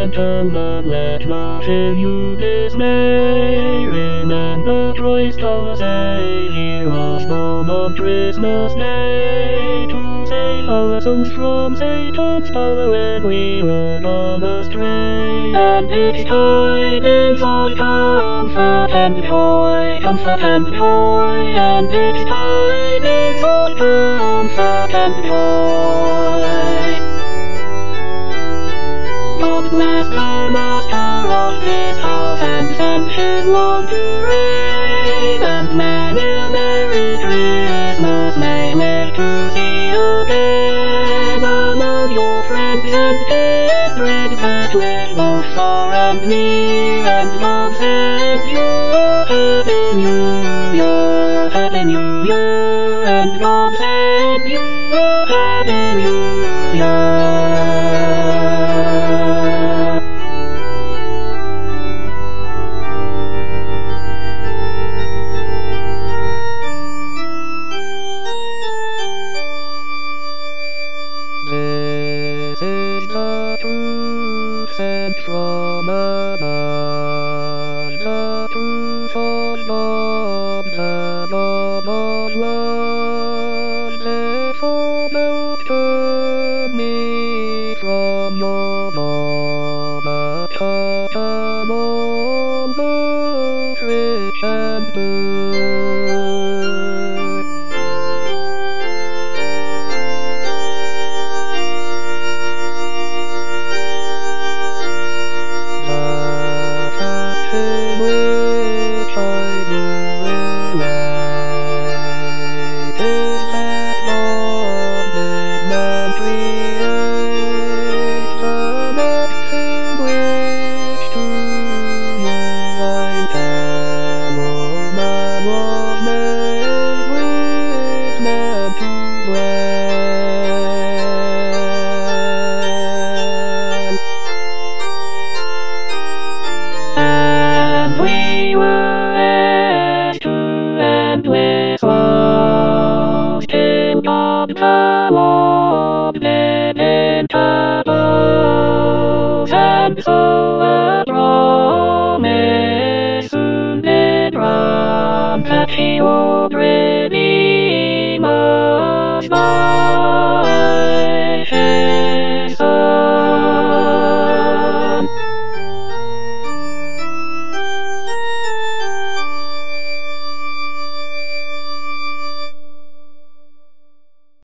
gentlemen, let nothing you dismay. Remember Christ our Savior was born on Christmas Day to save our souls from Satan's power when we were gone astray. And its tidings all comfort and joy, comfort and joy. And its tidings all comfort and joy. God bless the master of this house and send him long to reign. And many a Merry Christmas may live to see again among your friends and kindred that live both far and near. And God send you a Happy New Year, Happy New Year. And God send you a Happy New Year. This is the truth sent from above, the truth of God, the God of love. Therefore don't turn me from your law, but taught among both rich and poor. We were as true and with love, till God come on, dead in tables, and so a promise soon did run that He would redeem.